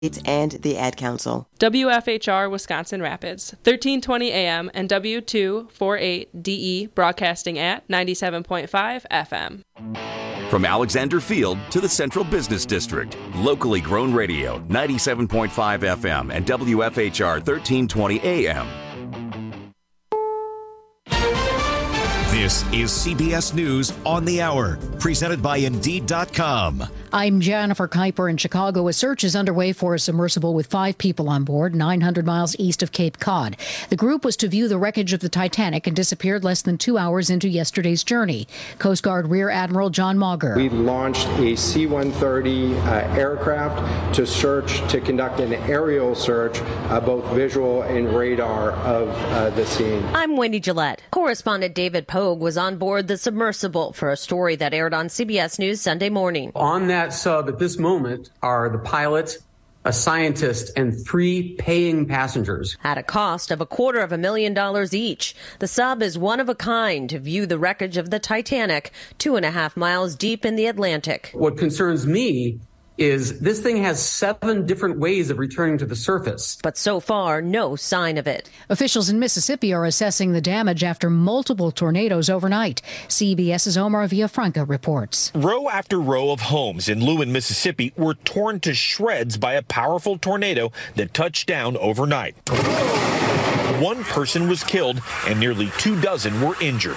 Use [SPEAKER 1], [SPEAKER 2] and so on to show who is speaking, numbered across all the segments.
[SPEAKER 1] and the Ad Council.
[SPEAKER 2] WFHR Wisconsin Rapids, 1320 AM and W248DE broadcasting at 97.5 FM.
[SPEAKER 3] From Alexander Field to the Central Business District, locally grown radio, 97.5 FM and WFHR 1320 AM.
[SPEAKER 4] This is CBS News on the Hour, presented by Indeed.com.
[SPEAKER 5] I'm Jennifer Kuiper in Chicago. A search is underway for a submersible with 5 people on board, 900 miles east of Cape Cod. The group was to view the wreckage of the Titanic and disappeared less than 2 hours into yesterday's journey. Coast Guard Rear Admiral John Mauger.
[SPEAKER 6] We launched a C-130 aircraft to conduct an aerial search, both visual and radar, of the scene.
[SPEAKER 7] I'm Wendy Gillette. Correspondent David Pogue was on board the submersible for a story that aired on CBS News Sunday morning.
[SPEAKER 8] On that sub at this moment are the pilot, a scientist, and 3 paying passengers.
[SPEAKER 7] At a cost of $250,000 each, the sub is one of a kind to view the wreckage of the Titanic 2.5 miles deep in the Atlantic.
[SPEAKER 8] What concerns me is this thing has 7 different ways of returning to the surface.
[SPEAKER 7] But so far, no sign of it.
[SPEAKER 5] Officials in Mississippi are assessing the damage after multiple tornadoes overnight. CBS's Omar Villafranca reports.
[SPEAKER 9] Row after row of homes in Lewin, Mississippi were torn to shreds by a powerful tornado that touched down overnight. 1 person was killed and nearly 24 were injured.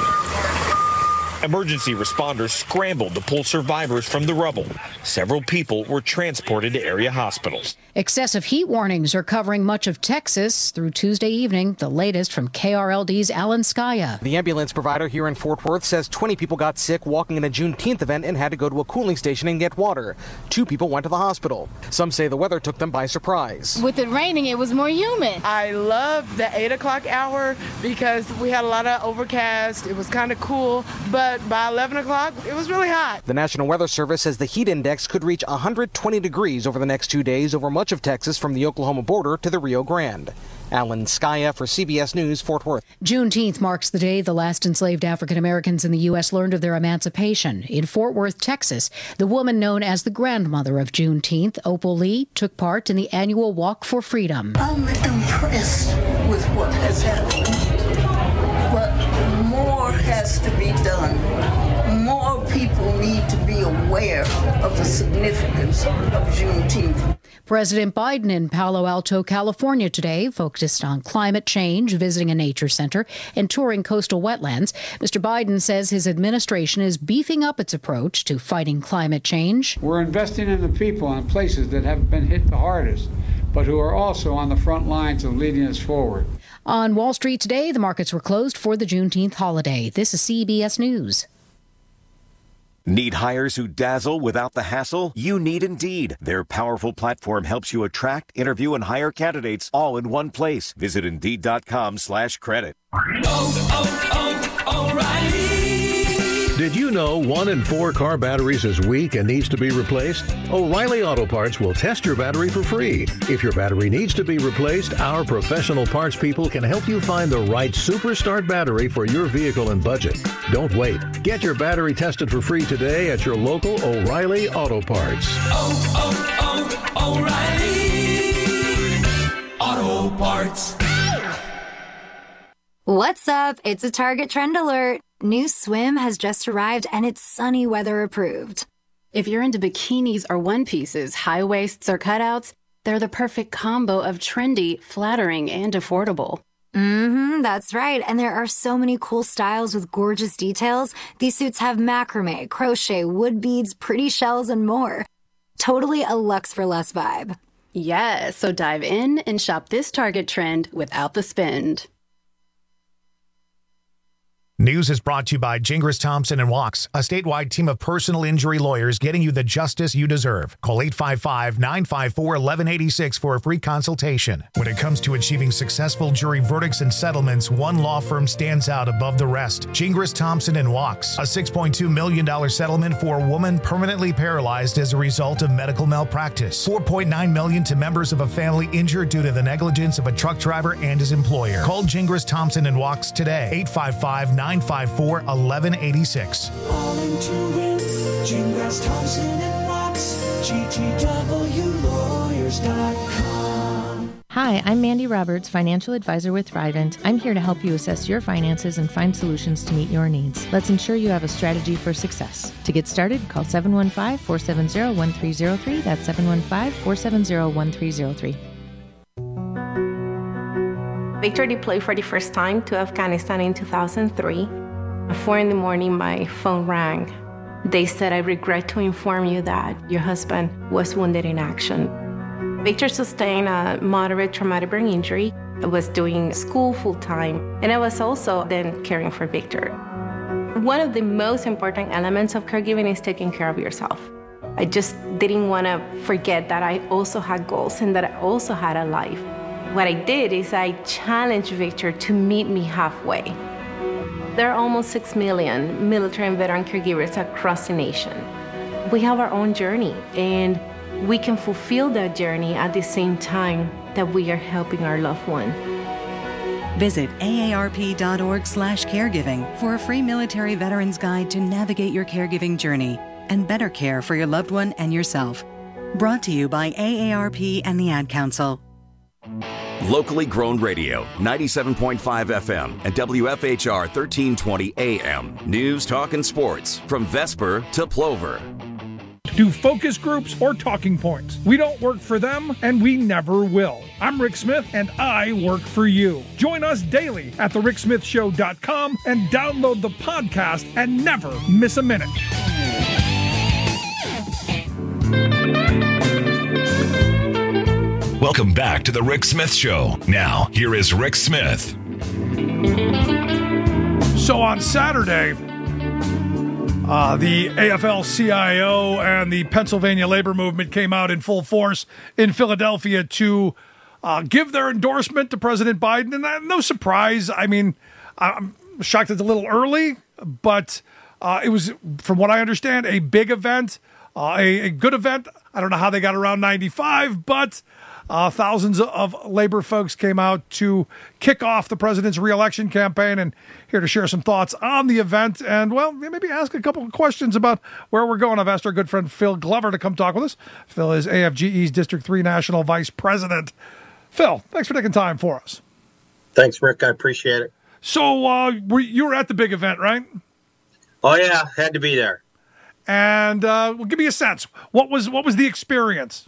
[SPEAKER 9] Emergency responders scrambled to pull survivors from the rubble. Several people were transported to area hospitals.
[SPEAKER 5] Excessive heat warnings are covering much of Texas through Tuesday evening. The latest from KRLD's Alan Skaya.
[SPEAKER 10] The ambulance provider here in Fort Worth says 20 people got sick walking in a Juneteenth event and had to go to a cooling station and get water. 2 people went to the hospital. Some say the weather took them by surprise.
[SPEAKER 11] With it raining, it was more humid.
[SPEAKER 12] I love the 8 o'clock hour because we had a lot of overcast. It was kind of cool, but by 11 o'clock, it was really hot.
[SPEAKER 10] The National Weather Service says the heat index could reach 120 degrees over the next 2 days over much of Texas from the Oklahoma border to the Rio Grande. Alan Skaya for CBS News, Fort Worth.
[SPEAKER 5] Juneteenth marks the day the last enslaved African Americans in the U.S. learned of their emancipation. In Fort Worth, Texas, the woman known as the grandmother of Juneteenth, Opal Lee, took part in the annual Walk for Freedom.
[SPEAKER 13] I'm impressed with what has happened, but more has to be done. More people need to be aware of the significance of Juneteenth.
[SPEAKER 5] President Biden in Palo Alto, California today focused on climate change, visiting a nature center, and touring coastal wetlands. Mr. Biden says his administration is beefing up its approach to fighting climate change.
[SPEAKER 14] We're investing in the people and places that have been hit the hardest, but who are also on the front lines of leading us forward.
[SPEAKER 5] On Wall Street today, the markets were closed for the Juneteenth holiday. This is CBS News.
[SPEAKER 3] Need hires who dazzle without the hassle? You need Indeed. Their powerful platform helps you attract, interview, and hire candidates all in one place. Visit Indeed.com/credit.
[SPEAKER 15] O'Reilly. Did you know 1 in 4 car batteries is weak and needs to be replaced? O'Reilly Auto Parts will test your battery for free. If your battery needs to be replaced, our professional parts people can help you find the right Superstart battery for your vehicle and budget. Don't wait. Get your battery tested for free today at your local O'Reilly Auto Parts.
[SPEAKER 16] O'Reilly Auto Parts.
[SPEAKER 17] What's up? It's a Target Trend Alert. New swim has just arrived and it's sunny weather approved.
[SPEAKER 18] If you're into bikinis or one pieces, high waists or cutouts, they're the perfect combo of trendy, flattering, and affordable.
[SPEAKER 17] That's right. And there are so many cool styles with gorgeous details. These suits have macrame, crochet, wood beads, pretty shells, and more. Totally a luxe for less vibe.
[SPEAKER 18] Yes, so dive in and shop this Target trend without the spend.
[SPEAKER 19] News is brought to you by Gingras Thompson & Walks, a statewide team of personal injury lawyers getting you the justice you deserve. Call 855-954-1186 for a free consultation. When it comes to achieving successful jury verdicts and settlements, one law firm stands out above the rest. Gingras Thompson & Walks, a $6.2 million settlement for a woman permanently paralyzed as a result of medical malpractice. $4.9 million to members of a family injured due to the negligence of a truck driver and his employer. Call Gingras Thompson & Walks today. 855-954-1186.
[SPEAKER 16] All into it, Gingras Thompson & Walks, GTW Lawyers. caregivers.com.
[SPEAKER 20] Hi, I'm Mandy Roberts, financial advisor with Thrivent. I'm here to help you assess your finances and find solutions to meet your needs. Let's ensure you have a strategy for success. To get started, call 715-470-1303. That's 715-470-1303.
[SPEAKER 21] Victor deployed for the first time to Afghanistan in 2003. At 4 a.m, my phone rang. They said, "I regret to inform you that your husband was wounded in action." Victor sustained a moderate traumatic brain injury. I was doing school full-time, and I was also then caring for Victor. One of the most important elements of caregiving is taking care of yourself. I just didn't want to forget that I also had goals and that I also had a life. What I did is I challenged Victor to meet me halfway. There are almost 6 million military and veteran caregivers across the nation. We have our own journey, and we can fulfill that journey at the same time that we are helping our loved one.
[SPEAKER 22] Visit aarp.org/caregiving for a free military veterans guide to navigate your caregiving journey and better care for your loved one and yourself. Brought to you by AARP and the Ad Council.
[SPEAKER 23] Locally grown radio, 97.5 FM and WFHR 1320 AM. News, talk, and sports from Vesper to Plover.
[SPEAKER 24] Do focus groups or talking points. We don't work for them, and we never will. I'm Rick Smith, and I work for you. Join us daily at thericksmithshow.com and download the podcast and never miss a minute.
[SPEAKER 4] Welcome back to The Rick Smith Show. Now, here is Rick Smith.
[SPEAKER 24] So on Saturday, the AFL-CIO and the Pennsylvania labor movement came out in full force in Philadelphia to give their endorsement to President Biden. And no surprise. I mean, I'm shocked it's a little early, but it was, from what I understand, a big event, a good event. I don't know how they got around 95, but thousands of labor folks came out to kick off the president's re-election campaign, and here to share some thoughts on the event and, well, maybe ask a couple of questions about where we're going. I've asked our good friend Phil Glover to come talk with us. Phil is AFGE's District 3 National Vice President. Phil, thanks for taking time for us.
[SPEAKER 25] Thanks, Rick. I appreciate it.
[SPEAKER 24] So you were at the big event, right?
[SPEAKER 25] Oh, yeah. Had to be there.
[SPEAKER 24] And well, give me a sense. What was the experience?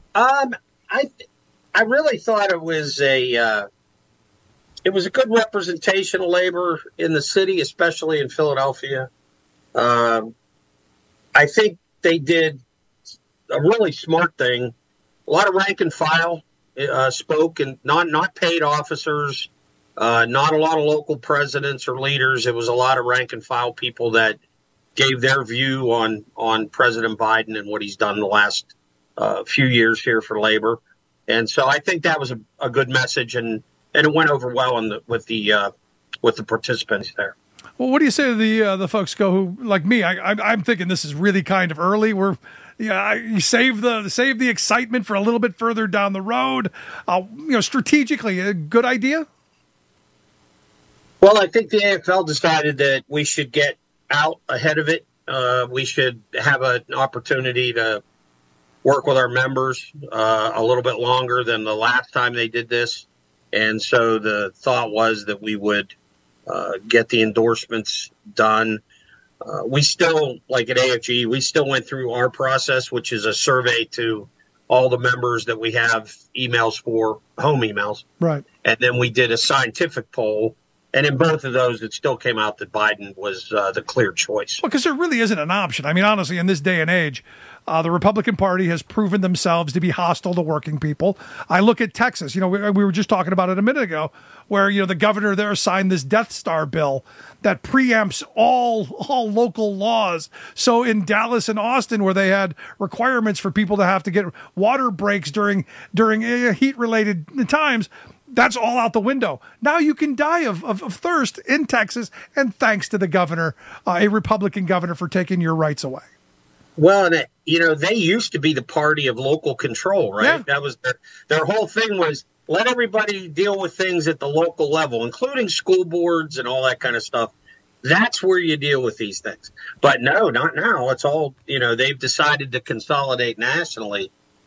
[SPEAKER 25] I really thought it was a good representation of labor in the city, especially in Philadelphia. I think they did a really smart thing. A lot of rank and file spoke, and not paid officers, not a lot of local presidents or leaders. It was a lot of rank and file people that gave their view on President Biden and what he's done the last few years here for labor. And so I think that was a good message, and it went over well with the participants there.
[SPEAKER 24] Well, what do you say to the folks who, like me, I'm thinking this is really kind of early. You save the excitement for a little bit further down the road. Strategically, a good idea.
[SPEAKER 25] Well, I think the AFL decided that we should get out ahead of it. We should have an opportunity to work with our members a little bit longer than the last time they did this. And so the thought was that we would get the endorsements done. We still, like at AFG, we still went through our process, which is a survey to all the members that we have emails for, home emails.
[SPEAKER 24] Right.
[SPEAKER 25] And then we did a scientific poll. And in both of those, it still came out that Biden was the clear choice.
[SPEAKER 24] Well, because there really isn't an option. I mean, honestly, in this day and age, the Republican Party has proven themselves to be hostile to working people. I look at Texas. We were just talking about it a minute ago, where the governor there signed this Death Star bill that preempts all local laws. So in Dallas and Austin, where they had requirements for people to have to get water breaks during heat-related times, that's all out the window. Now you can die of thirst in Texas, and thanks to the governor, a Republican governor, for taking your rights away.
[SPEAKER 25] Well, and they used to be the party of local control, right?
[SPEAKER 24] Yeah.
[SPEAKER 25] That was their whole thing was let everybody deal with things at the local level, including school boards and all that kind of stuff. That's where you deal with these things. But no, not now. It's all, they've decided to consolidate nationally.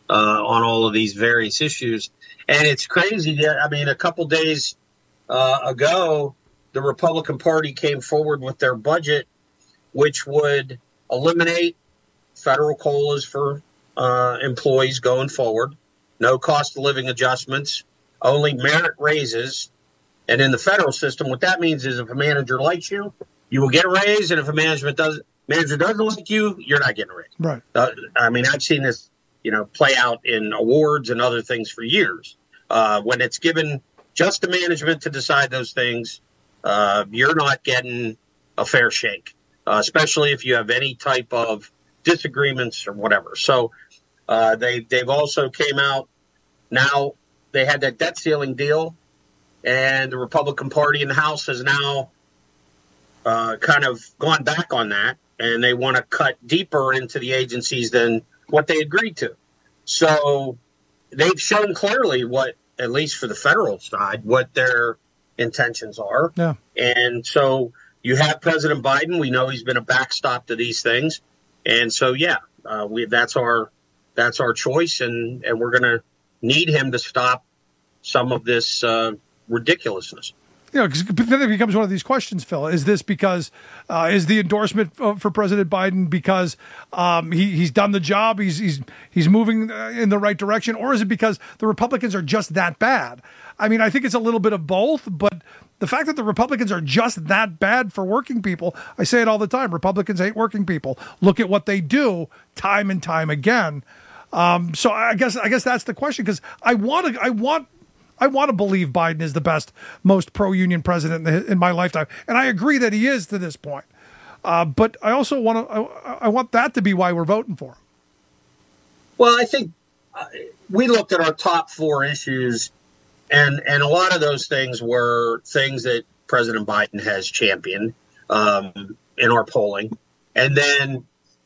[SPEAKER 25] on all of these various issues. And it's crazy. I mean, a couple days ago, the Republican Party came forward with their budget, which would eliminate federal COLAs for employees going forward, no cost of living adjustments, only merit raises. And in the federal system, what that means is if a manager likes you, you will get a raise, and if a manager doesn't like you, you're not getting a raise.
[SPEAKER 24] Right.
[SPEAKER 25] I mean, I've seen this, play out in awards and other things for years. When it's given just to management to decide those things, you're not getting a fair shake, especially if you have any type of disagreements or whatever. So they've also came out now. They had that debt ceiling deal, and the Republican Party in the House has now kind of gone back on that, and they want to cut deeper into the agencies than what they agreed to. So they've shown clearly what, at least for the federal side, what their intentions are.
[SPEAKER 24] Yeah.
[SPEAKER 25] And so you have President Biden. We know he's been a backstop to these things. And so, that's our choice, and we're going to need him to stop some of this ridiculousness.
[SPEAKER 24] Because then it becomes one of these questions, Phil. Is this because is the endorsement for President Biden because he's done the job, he's moving in the right direction, or is it because the Republicans are just that bad? I mean, I think it's a little bit of both, but the fact that the Republicans are just that bad for working people, I say it all the time. Republicans hate working people. Look at what they do time and time again. So I guess that's the question, because I want to believe Biden is the best, most pro-union president in my lifetime, and I agree that he is to this point. But I also want that to be why we're voting for him.
[SPEAKER 25] Well, I think we looked at our top 4 issues, and a lot of those things were things that President Biden has championed in our polling, and then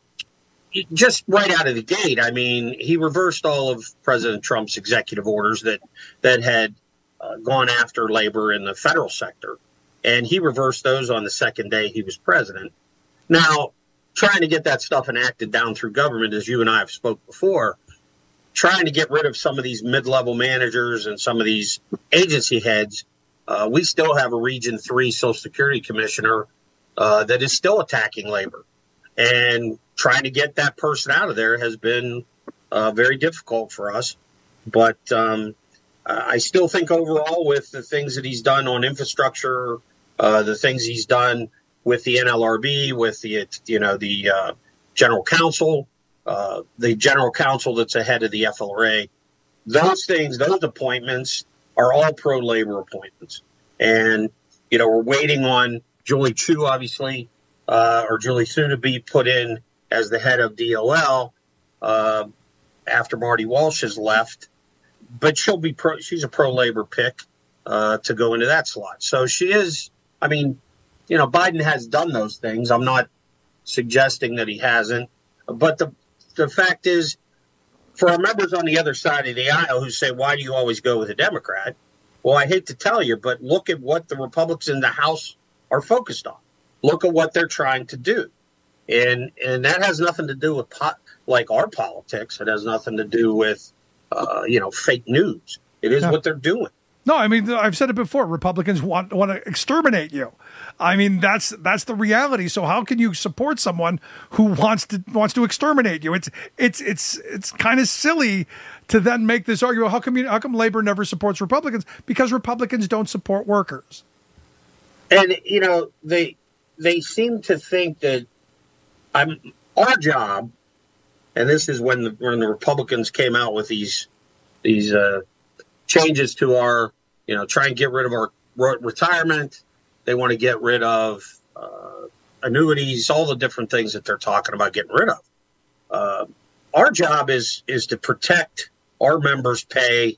[SPEAKER 25] just right out of the gate, I mean, he reversed all of President Trump's executive orders that had gone after labor in the federal sector. And he reversed those on the second day he was president. Now, trying to get that stuff enacted down through government, as you and I have spoke before, trying to get rid of some of these mid-level managers and some of these agency heads, we still have a Region 3 Social Security commissioner that is still attacking labor. And trying to get that person out of there has been very difficult for us. But I still think overall, with the things that he's done on infrastructure, the things he's done with the NLRB, with the general counsel, the general counsel that's ahead of the FLRA, those things, those appointments are all pro-labor appointments. And, we're waiting on Julie Chu, obviously, or Julie Su to be put in as the head of DOL after Marty Walsh has left. But she's a pro-labor pick to go into that slot. So she is, I mean, Biden has done those things. I'm not suggesting that he hasn't. But the fact is, for our members on the other side of the aisle who say, why do you always go with a Democrat? Well, I hate to tell you, but look at what the Republicans in the House are focused on. Look at what they're trying to do. And that has nothing to do with our politics. It has nothing to do with, fake news. It is what they're doing.
[SPEAKER 24] No, I mean, I've said it before. Republicans want to exterminate you. I mean, that's the reality. So how can you support someone who wants to exterminate you? It's kind of silly to then make this argument. How come labor never supports Republicans? Because Republicans don't support workers.
[SPEAKER 25] And they seem to think that our job, and this is when the Republicans came out with these changes to our, try and get rid of our retirement. They want to get rid of annuities, all the different things that they're talking about getting rid of. Our job is to protect our members' pay,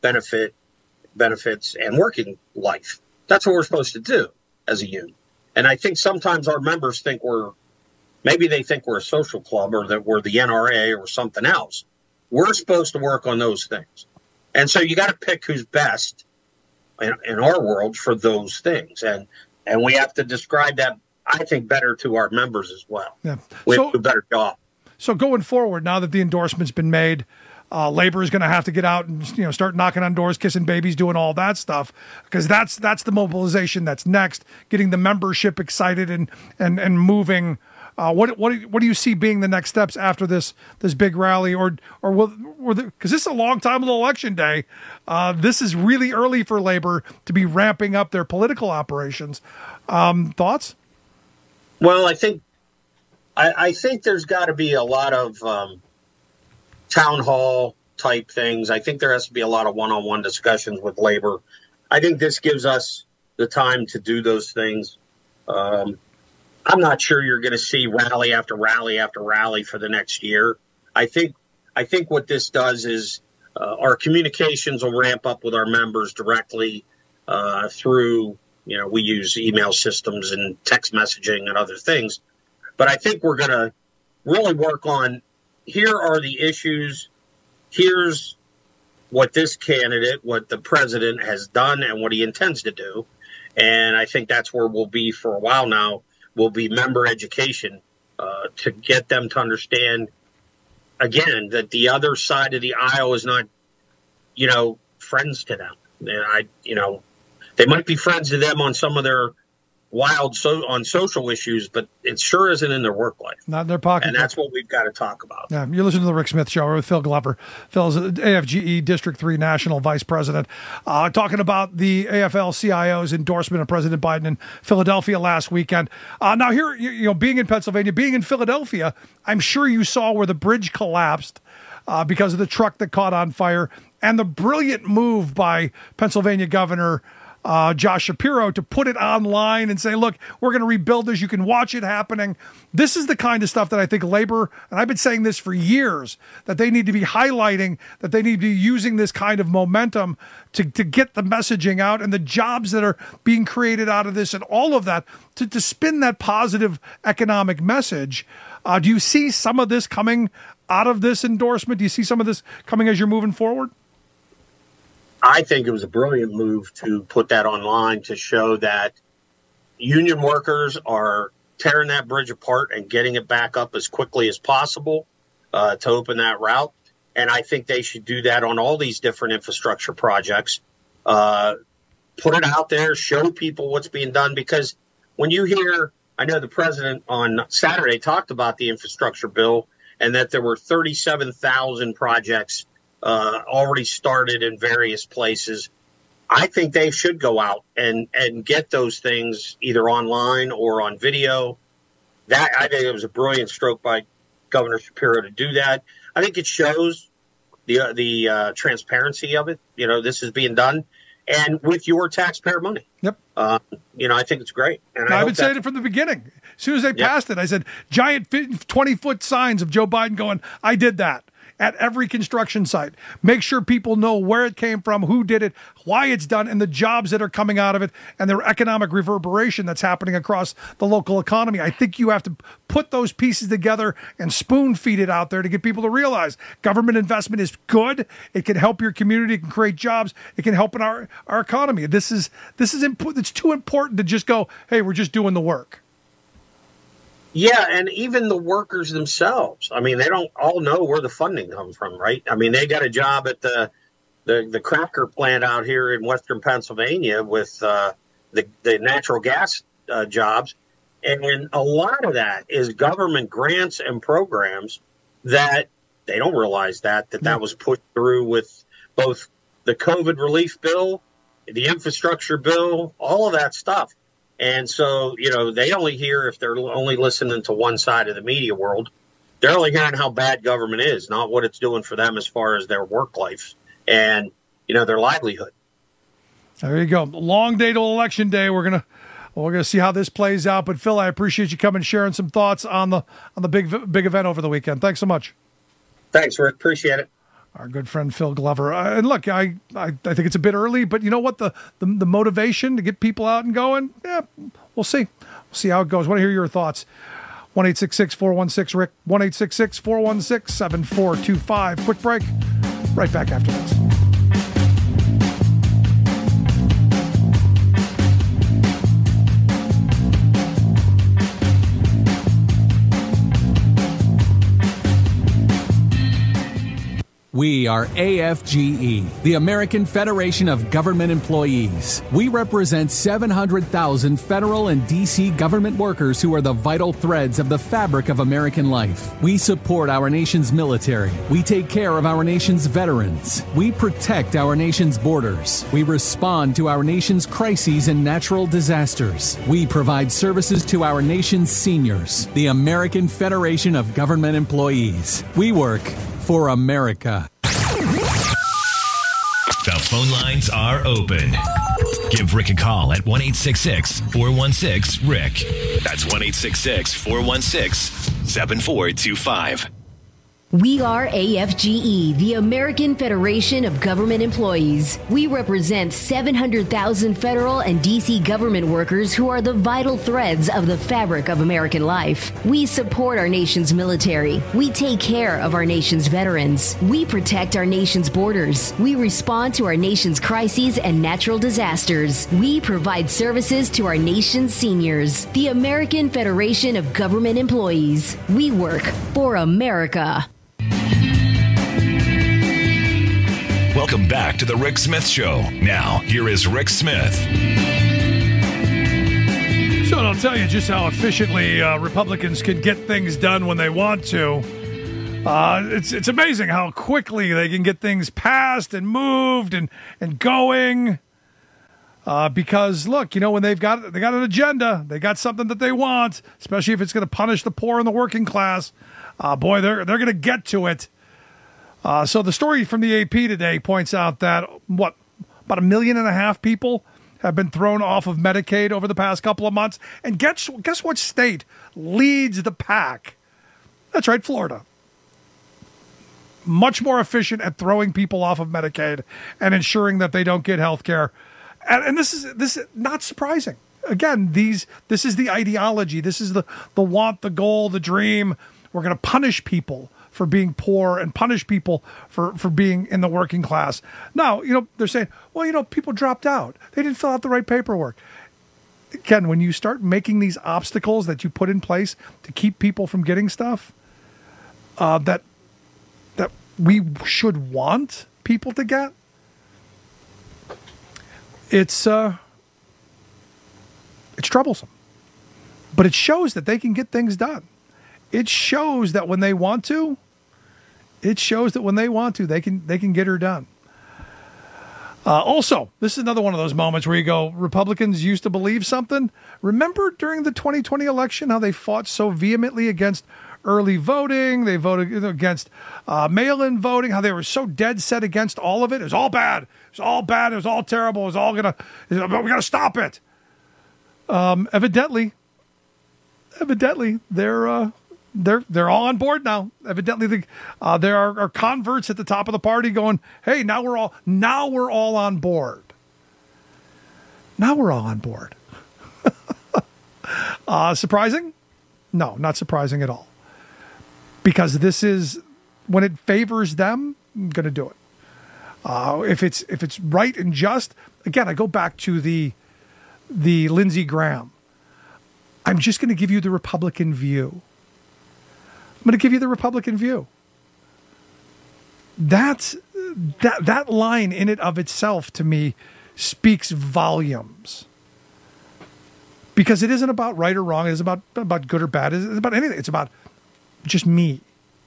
[SPEAKER 25] benefits, and working life. That's what we're supposed to do as a union. And I think sometimes our members think maybe they think we're a social club or that we're the NRA or something else. We're supposed to work on those things. And so you got to pick who's best in our world for those things. And we have to describe that, I think, better to our members as well.
[SPEAKER 24] Yeah.
[SPEAKER 25] We have to do a better job.
[SPEAKER 24] So going forward, now that the endorsement's been made, Labor is going to have to get out and start knocking on doors, kissing babies, doing all that stuff, because that's the mobilization that's next. Getting the membership excited and moving. What do you see being the next steps after this big rally, or because this is a long time until Election Day. This is really early for Labor to be ramping up their political operations. Thoughts?
[SPEAKER 25] Well, I think there's got to be a lot of town hall type things. I think there has to be a lot of one-on-one discussions with Labor. I think this gives us the time to do those things. I'm not sure you're going to see rally after rally after rally for the next year. I think what this does is our communications will ramp up with our members directly through, we use email systems and text messaging and other things. But I think we're going to really work on, here are the issues. Here's what this candidate, what the president has done and what he intends to do. And I think that's where we'll be for a while now. Will be member education to get them to understand, again, that the other side of the aisle is not, friends to them. And they might be friends to them on some of their on social issues, but it sure isn't in their work life.
[SPEAKER 24] Not in their pocket.
[SPEAKER 25] And that's what we've got to talk about.
[SPEAKER 24] Yeah, you're listening to the Rick Smith Show with Phil Glover. Phil's AFGE District 3 National Vice President, talking about the AFL-CIO's endorsement of President Biden in Philadelphia last weekend. Now here, being in Pennsylvania, being in Philadelphia, I'm sure you saw where the bridge collapsed because of the truck that caught on fire, and the brilliant move by Pennsylvania Governor Josh Shapiro to put it online and say, look, we're going to rebuild this. You can watch it happening. This is the kind of stuff that I think Labor, and I've been saying this for years, that they need to be highlighting, that they need to be using this kind of momentum to get the messaging out and the jobs that are being created out of this and all of that to spin that positive economic message. Do you see some of this coming out of this endorsement? Do you see some of this coming as you're moving forward?
[SPEAKER 25] I think it was a brilliant move to put that online to show that union workers are tearing that bridge apart and getting it back up as quickly as possible to open that route. And I think they should do that on all these different infrastructure projects. Put it out there, show people what's being done, because when you hear, I know the president on Saturday talked about the infrastructure bill and that there were 37,000 projects already started in various places. I think they should go out and get those things either online or on video. That, I think it was a brilliant stroke by Governor Shapiro to do that. I think it shows the transparency of it. This is being done, and with your taxpayer money.
[SPEAKER 24] Yep.
[SPEAKER 25] I think it's great. And
[SPEAKER 24] I've been saying it from the beginning. As soon as they passed it, I said, giant 20-foot signs of Joe Biden going, I did that. At every construction site. Make sure people know where it came from, who did it, why it's done, and the jobs that are coming out of it, and the economic reverberation that's happening across the local economy. I think you have to put those pieces together and spoon feed it out there to get people to realize government investment is good. It can help your community. It can create jobs. It can help in our economy. This is it's too important to just go, hey, we're just doing the work.
[SPEAKER 25] Yeah, and even the workers themselves. I mean, they don't all know where the funding comes from, right? I mean, they got a job at the cracker plant out here in western Pennsylvania with the natural gas jobs. And a lot of that is government grants and programs that they don't realize that was put through with both the COVID relief bill, the infrastructure bill, all of that stuff. And so, they only hear, if they're only listening to one side of the media world, they're only hearing how bad government is, not what it's doing for them as far as their work life and, their livelihood.
[SPEAKER 24] There you go. Long day till Election Day. We're gonna see how this plays out. But Phil, I appreciate you coming and sharing some thoughts on the big event over the weekend. Thanks so much.
[SPEAKER 25] Thanks, Rick. Appreciate it.
[SPEAKER 24] Our good friend Phil Glover. And look, I think it's a bit early, but you know what? The motivation to get people out and going, we'll see. We'll see how it goes. I want to hear your thoughts. 1-866-416-RICK, 1-866-416-7425. Quick break. Right back after this.
[SPEAKER 1] We are AFGE, the American Federation of Government Employees. We represent 700,000 federal and D.C. government workers who are the vital threads of the fabric of American life. We support our nation's military. We take care of our nation's veterans. We protect our nation's borders. We respond to our nation's crises and natural disasters. We provide services to our nation's seniors. The American Federation of Government Employees. We work for America.
[SPEAKER 4] The phone lines are open. Give Rick a call at 1-866-416-RICK. That's 1-866-416-7425.
[SPEAKER 2] We are AFGE, the American Federation of Government Employees. We represent 700,000 federal and D.C. government workers who are the vital threads of the fabric of American life. We support our nation's military. We take care of our nation's veterans. We protect our nation's borders. We respond to our nation's crises and natural disasters. We provide services to our nation's seniors. The American Federation of Government Employees. We work for America.
[SPEAKER 4] Welcome back to the Rick Smith Show. Now, here is Rick Smith.
[SPEAKER 24] So I'll tell you just how efficiently Republicans can get things done when they want to. It's amazing how quickly they can get things passed and moved and going. Because look, you know, when they got an agenda, they got something that they want, especially if it's going to punish the poor and the working class. Boy, they're going to get to it. So the story from the AP today points out that, about 1.5 million people have been thrown off of Medicaid over the past couple of months. And guess what state leads the pack? That's right, Florida. Much more efficient at throwing people off of Medicaid and ensuring that they don't get health care. And this is not surprising. Again, this is the ideology. This is the want, the goal, the dream. We're going to punish people for being poor and punish people for being in the working class. Now, you know, they're saying, well, you know, people dropped out. They didn't fill out the right paperwork. Again, when you start making these obstacles that you put in place to keep people from getting stuff that we should want people to get, it's troublesome. But it shows that they can get things done. It shows that when they want to, they can get her done. Also, this is another one of those moments where you go, Republicans used to believe something. Remember during the 2020 election how they fought so vehemently against early voting? They voted against mail-in voting, how they were so dead set against all of it. It was all bad. It was all bad. It was all terrible. It was all we got to stop it. Evidently, they're all on board now. Evidently, there are converts at the top of the party going, "Hey, now we're all on board. Now we're all on board." Surprising? No, not surprising at all. Because this is when it favors them, I'm going to do it. If it's right and just, again, I go back to the Lindsey Graham. I'm just going to give you the Republican view. That line in it of itself to me speaks volumes. Because it isn't about right or wrong. It isn't about good or bad. It's about anything. It's about just me.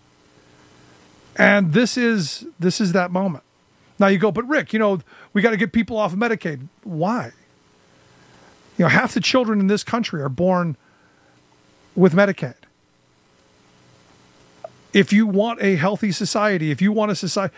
[SPEAKER 24] And this is that moment. Now you go, but Rick, you know, we got to get people off of Medicaid. Why? You know, half the children in this country are born with Medicaid. If you want a healthy society, if you want a society...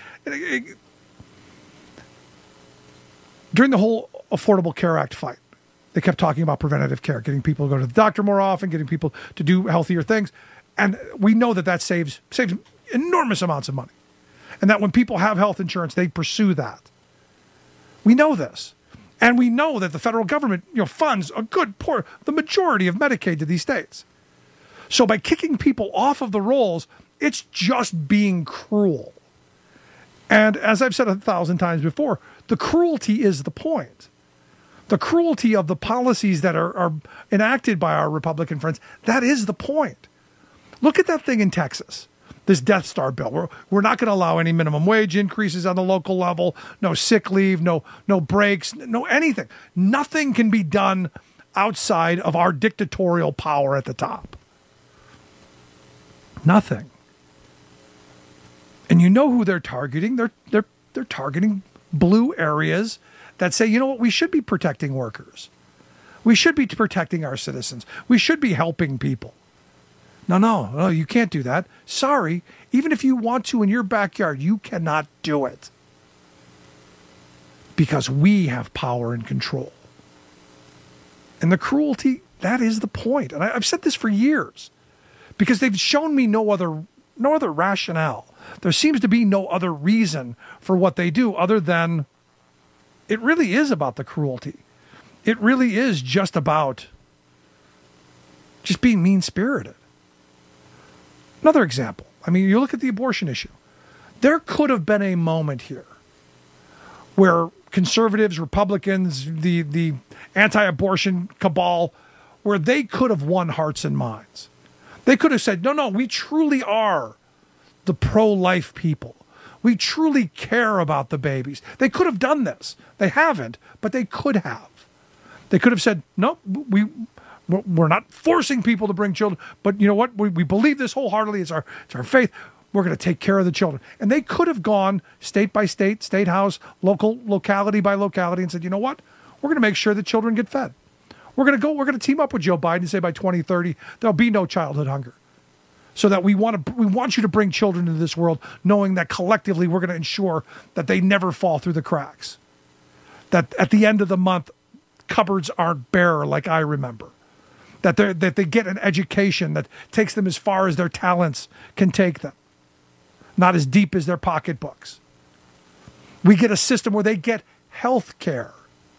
[SPEAKER 24] During the whole Affordable Care Act fight, they kept talking about preventative care, getting people to go to the doctor more often, getting people to do healthier things. And we know that saves enormous amounts of money. And that when people have health insurance, they pursue that. We know this. And we know that the federal government, you know, funds the majority of Medicaid to these states. So by kicking people off of the rolls, it's just being cruel. And as I've said 1,000 times before, the cruelty is the point. The cruelty of the policies that are enacted by our Republican friends, that is the point. Look at that thing in Texas. this Death Star bill. We're not going to allow any minimum wage increases on the local level, no sick leave, no breaks, no anything. Nothing can be done outside of our dictatorial power at the top. Nothing. And you know who they're targeting? They're targeting blue areas that say, you know what, we should be protecting workers. We should be protecting our citizens. We should be helping people. No, you can't do that. Sorry, even if you want to in your backyard, you cannot do it. Because we have power and control. And the cruelty, that is the point. And I've said this for years. Because they've shown me no other rationale. There seems to be no other reason for what they do other than it really is about the cruelty. It really is just about just being mean-spirited. Another example. I mean, you look at the abortion issue. There could have been a moment here where conservatives, Republicans, the anti-abortion cabal, where they could have won hearts and minds. They could have said, no, we truly are the pro-life people. We truly care about the babies. They could have done this. They haven't, but they could have. They could have said, no, we're not forcing people to bring children, but you know what? We believe this wholeheartedly. It's our faith. We're going to take care of the children. And they could have gone state by state, state house, locality by locality and said, you know what? We're going to make sure the children get fed. We're going to team up with Joe Biden and say by 2030, there'll be no childhood hunger. So that we want you to bring children into this world knowing that collectively we're going to ensure that they never fall through the cracks. That at the end of the month, cupboards aren't bare like I remember. That they get an education that takes them as far as their talents can take them. Not as deep as their pocketbooks. We get a system where they get health care.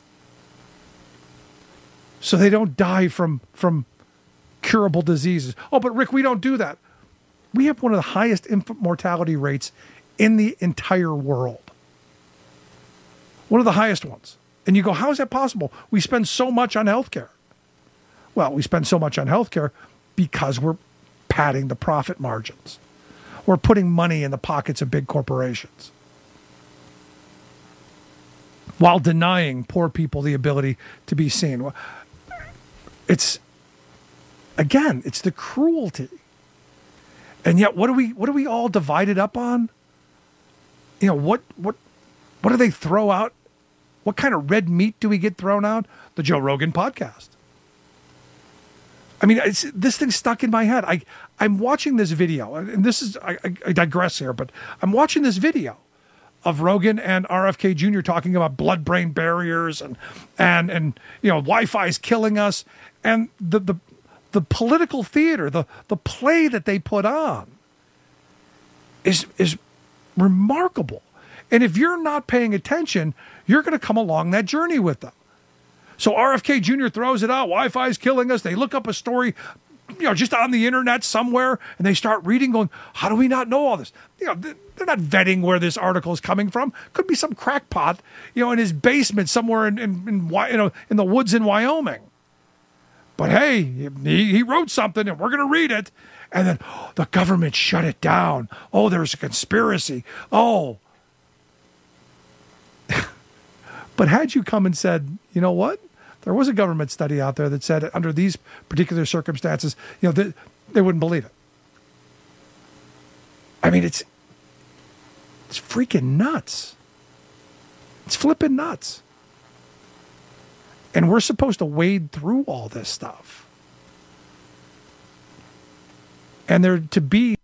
[SPEAKER 24] So they don't die from curable diseases. Oh, but Rick, we don't do that. We have one of the highest infant mortality rates in the entire world. One of the highest ones. And you go, how is that possible? We spend so much on healthcare. Well, we spend so much on healthcare because we're padding the profit margins. We're putting money in the pockets of big corporations while denying poor people the ability to be seen. It's the cruelty. And yet, what are we all divided up on? You know, what do they throw out? What kind of red meat do we get thrown out? The Joe Rogan podcast. I mean, this thing stuck in my head. I'm watching this video, and this is, I digress here, but I'm watching this video of Rogan and RFK Jr. talking about blood-brain barriers and you know, Wi-Fi is killing us, and the political theater, the play that they put on is remarkable. And if you're not paying attention, you're going to come along that journey with them. So RFK Jr. throws it out. Wi-Fi is killing us. They look up a story, you know, just on the internet somewhere, and they start reading, going, how do we not know all this? You know, they're not vetting where this article is coming from. Could be some crackpot, you know, in his basement somewhere in the woods in Wyoming. But hey, he wrote something, and we're going to read it. And then the government shut it down. Oh, there's a conspiracy. Oh. But had you come and said, you know what? There was a government study out there that said under these particular circumstances, you know, they wouldn't believe it. I mean, it's freaking nuts. It's flipping nuts. And we're supposed to wade through all this stuff. And there to be.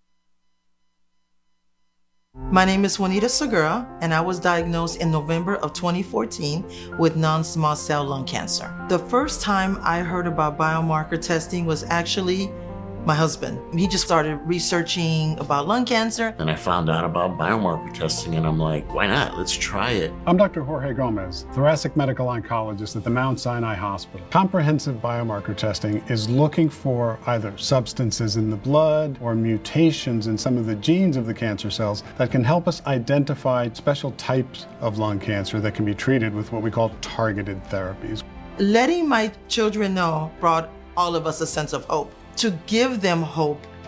[SPEAKER 6] My name is Juanita Segura, and I was diagnosed in November of 2014 with non-small cell lung cancer. The first time I heard about biomarker testing was actually my husband. He just started researching about lung cancer.
[SPEAKER 7] And I found out about biomarker testing, and I'm like, why not? Let's try it.
[SPEAKER 8] I'm Dr. Jorge Gomez, thoracic medical oncologist at the Mount Sinai Hospital. Comprehensive biomarker testing is looking for either substances in the blood or mutations in some of the genes of the cancer cells that can help us identify special types of lung cancer that can be treated with what we call targeted therapies.
[SPEAKER 6] Letting my children know brought all of us a sense of hope. To give them hope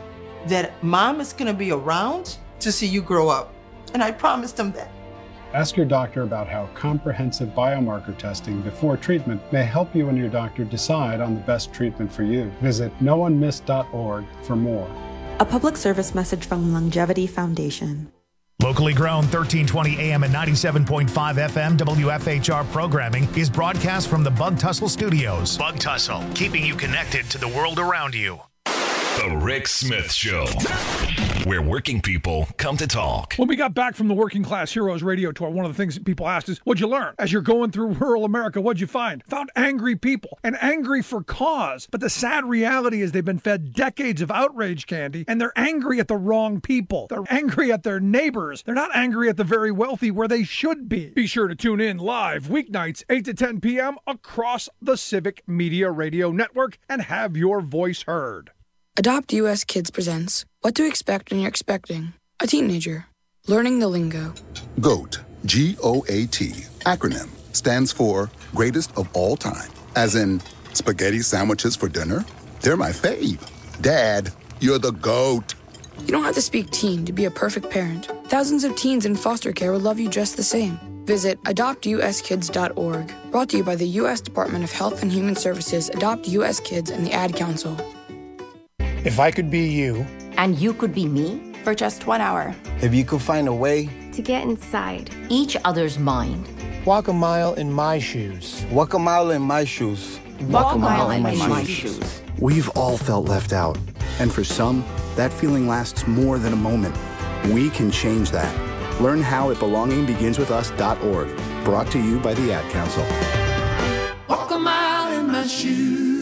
[SPEAKER 6] that mom is going to be around to see you grow up. And I promised them that.
[SPEAKER 8] Ask your doctor about how comprehensive biomarker testing before treatment may help you and your doctor decide on the best treatment for you. Visit noonemiss.org for more.
[SPEAKER 9] A public service message from Longevity Foundation.
[SPEAKER 19] Locally grown 1320 AM and 97.5 FM WFHR programming is broadcast from the Bug Tussle Studios. Bug Tussle, keeping you connected to the world around you.
[SPEAKER 10] The Rick Smith Show, where working people come to talk.
[SPEAKER 24] When we got back from the Working Class Heroes radio tour, one of the things that people asked is, what'd you learn? As you're going through rural America, what'd you find? Found angry people, and angry for cause. But the sad reality is they've been fed decades of outrage candy, and they're angry at the wrong people. They're angry at their neighbors. They're not angry at the very wealthy where they should be. Be sure to tune in live weeknights, 8 to 10 p.m. across the Civic Media Radio Network and have your voice heard.
[SPEAKER 11] Adopt US Kids presents What to Expect When You're Expecting a Teenager. Learning the lingo.
[SPEAKER 12] GOAT, G-O-A-T, acronym, stands for Greatest of All Time. As in, spaghetti sandwiches for dinner? They're my fave. Dad, you're the GOAT.
[SPEAKER 11] You don't have to speak teen to be a perfect parent. Thousands of teens in foster care will love you just the same. Visit adoptuskids.org. Brought to you by the U.S. Department of Health and Human Services, Adopt U.S. Kids, and the Ad Council.
[SPEAKER 16] If I could be you.
[SPEAKER 26] And you could be me.
[SPEAKER 9] For just 1 hour.
[SPEAKER 16] If you could find a way.
[SPEAKER 26] To get inside each other's mind.
[SPEAKER 16] Walk a mile in my shoes. Walk a mile in my shoes.
[SPEAKER 26] Walk a mile in my shoes.
[SPEAKER 27] We've all felt left out. And for some, that feeling lasts more than a moment. We can change that. Learn how at belongingbeginswithus.org. Brought to you by the Ad Council.
[SPEAKER 28] Walk a mile in my shoes.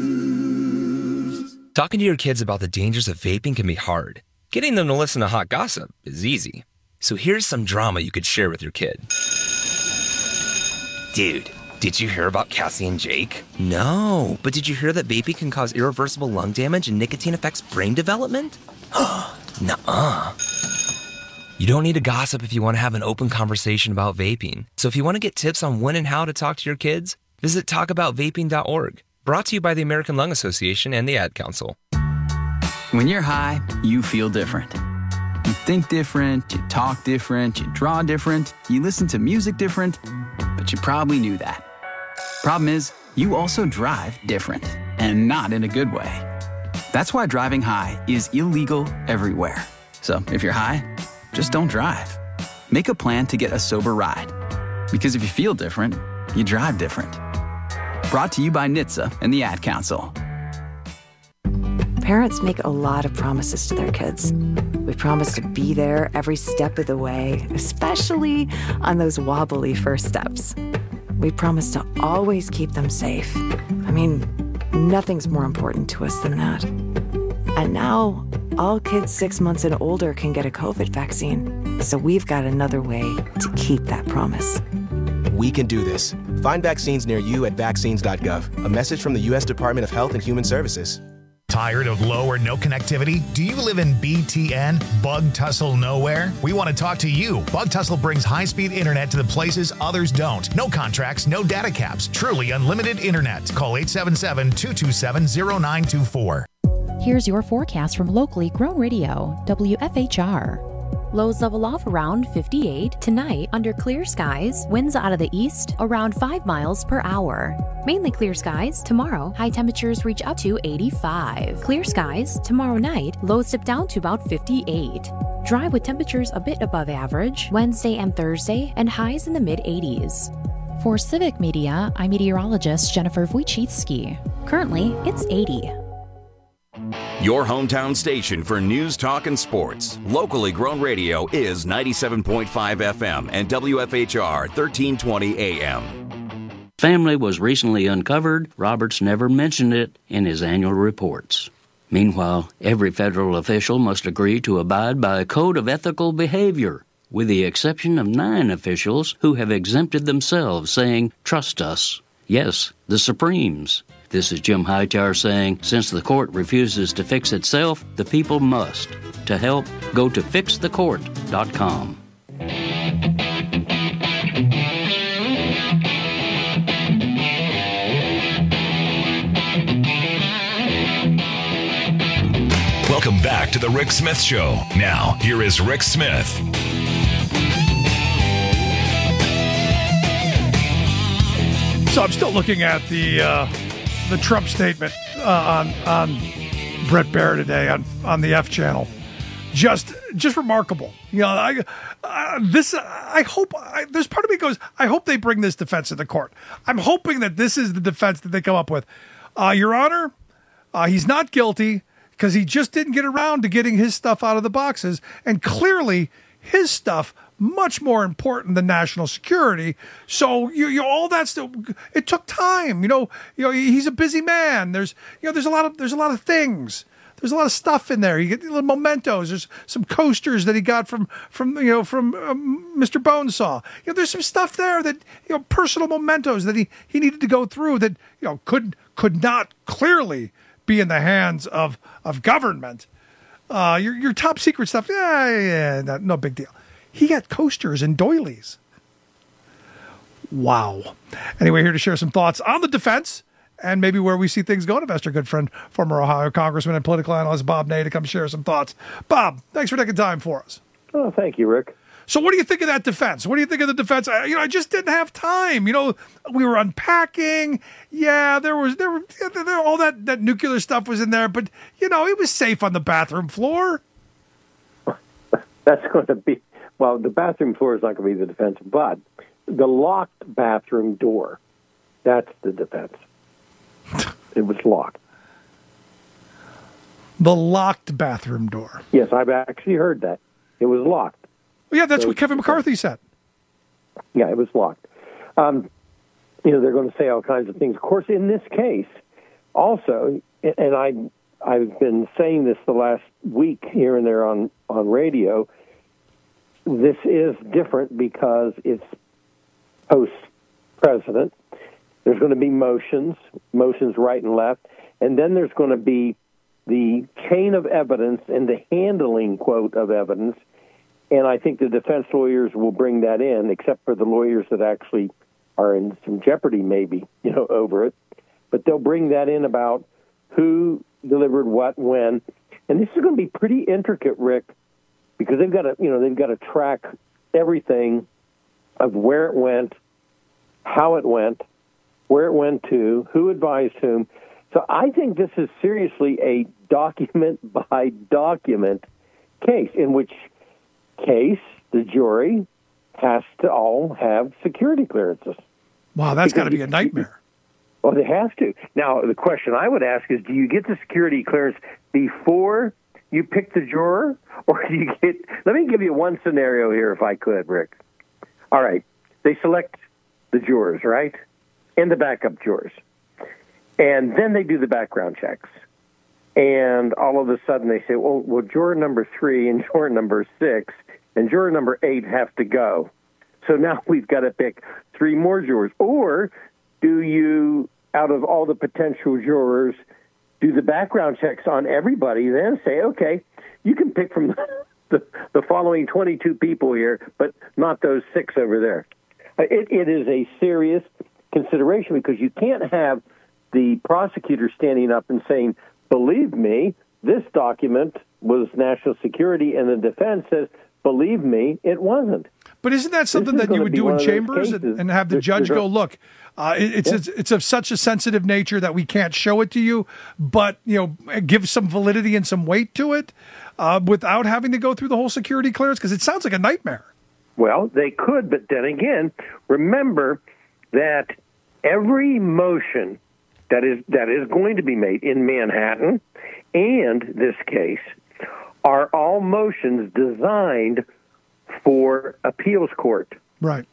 [SPEAKER 29] Talking to your kids about the dangers of vaping can be hard. Getting them to listen to hot gossip is easy. So here's some drama you could share with your kid. Dude, did you hear about Cassie and Jake? No, but did you hear that vaping can cause irreversible lung damage and nicotine affects brain development? Nuh-uh. You don't need to gossip if you want to have an open conversation about vaping. So if you want to get tips on when and how to talk to your kids, visit talkaboutvaping.org. Brought to you by the American Lung Association and the Ad Council.
[SPEAKER 30] When you're high, you feel different. You think different, you talk different, you draw different, you listen to music different, but you probably knew that. Problem is, you also drive different, and not in a good way. That's why driving high is illegal everywhere. So if you're high, just don't drive. Make a plan to get a sober ride. Because if you feel different, you drive different. Brought to you by NHTSA and the Ad Council.
[SPEAKER 31] Parents make a lot of promises to their kids. We promise to be there every step of the way, especially on those wobbly first steps. We promise to always keep them safe. I mean, nothing's more important to us than that. And now, all kids 6 months and older can get a COVID vaccine. So we've got another way to keep that promise.
[SPEAKER 32] We can do this. Find vaccines near you at vaccines.gov. A message from the U.S. Department of Health and Human Services.
[SPEAKER 19] Tired of low or no connectivity? Do you live in BTN, Bug Tussle Nowhere? We want to talk to you. Bug Tussle brings high-speed internet to the places others don't. No contracts, no data caps. Truly unlimited internet. Call 877-227-0924.
[SPEAKER 33] Here's your forecast from locally grown radio, WFHR. Lows level off around 58. Tonight, under clear skies, winds out of the east around 5 miles per hour. Mainly clear skies. Tomorrow, high temperatures reach up to 85. Clear skies. Tomorrow night, lows dip down to about 58. Dry with temperatures a bit above average Wednesday and Thursday, and highs in the mid-80s. For Civic Media, I'm meteorologist Jennifer Wojcicki. Currently, it's 80.
[SPEAKER 23] Your hometown station for news, talk, and sports. Locally grown radio is 97.5 FM and WFHR 1320 AM.
[SPEAKER 34] Family was recently uncovered. Roberts never mentioned it in his annual reports. Meanwhile, every federal official must agree to abide by a code of ethical behavior, with the exception of 9 officials who have exempted themselves, saying, "Trust us." Yes, the Supremes. This is Jim Hightower saying, since the court refuses to fix itself, the people must. To help, go to fixthecourt.com.
[SPEAKER 4] Welcome back to
[SPEAKER 10] The Rick Smith Show. Now, here is Rick Smith.
[SPEAKER 24] So I'm still looking at the Trump statement on Bret Baier today on the F channel. Just remarkable. You know, I hope there's part of me goes, I hope they bring this defense to the court. I'm hoping that this is the defense that they come up with. Your Honor, he's not guilty because he just didn't get around to getting his stuff out of the boxes, and clearly his stuff much more important than national security. So you all that stuff, it took time. You know, he's a busy man. There's a lot of things. There's a lot of stuff in there. You get little mementos. There's some coasters that he got from Mr. Bonesaw. You know, there's some stuff there that, you know, personal mementos that he needed to go through that, you know, could not clearly be in the hands of government. Your top secret stuff, no big deal. He got coasters and doilies. Wow. Anyway, here to share some thoughts on the defense and maybe where we see things going. Investor, good friend, former Ohio Congressman and political analyst Bob Ney, to come share some thoughts. Bob, thanks for taking time for us.
[SPEAKER 1] Oh, thank you, Rick.
[SPEAKER 24] So what do you think of that defense? What do you think of the defense? I just didn't have time. You know, we were unpacking. Yeah, there were all that nuclear stuff was in there, but, you know, it was safe on the bathroom floor.
[SPEAKER 1] That's going to be, well, the bathroom floor is not going to be the defense, but the locked bathroom door, that's the defense. It was locked.
[SPEAKER 24] The locked bathroom door.
[SPEAKER 1] Yes, I've actually heard that. It was locked.
[SPEAKER 24] Yeah, that's what Kevin McCarthy said.
[SPEAKER 1] Yeah, it was locked. You know, they're going to say all kinds of things. Of course, in this case, also, and I've been saying this the last week here and there on radio, this is different because it's post-president. There's going to be motions right and left, and then there's going to be the chain of evidence and the handling, quote, of evidence, and I think the defense lawyers will bring that in, except for the lawyers that actually are in some jeopardy maybe, you know, over it. But they'll bring that in about who delivered what, when, and this is going to be pretty intricate, Rick, because they've got to track everything of where it went, how it went, where it went to, who advised whom. So I think this is seriously a document-by-document case, in which case the jury has to all have security clearances.
[SPEAKER 24] Wow, that's got to be a nightmare.
[SPEAKER 1] Well, they have to. Now, the question I would ask is, do you get the security clearance before you pick the juror, or do you get... Let me give you one scenario here, if I could, Rick. All right, they select the jurors, right? And the backup jurors. And then they do the background checks. And all of a sudden they say, well, juror number 3 and juror number 6 and juror number 8 have to go. So now we've got to pick 3 more jurors. Or do you, out of all the potential jurors, do the background checks on everybody, then say, okay, you can pick from the following 22 people here, but not those 6 over there. It is a serious consideration, because you can't have the prosecutor standing up and saying, believe me, this document was national security, and the defense says, believe me, it wasn't.
[SPEAKER 24] But isn't that something that you would do in chambers and have the judge go, look, it's of such a sensitive nature that we can't show it to you, but, you know, give some validity and some weight to it without having to go through the whole security clearance? Because it sounds like a nightmare.
[SPEAKER 1] Well, they could, but then again, remember that every motion that is going to be made in Manhattan and this case are all motions designed for appeals court.
[SPEAKER 24] Right.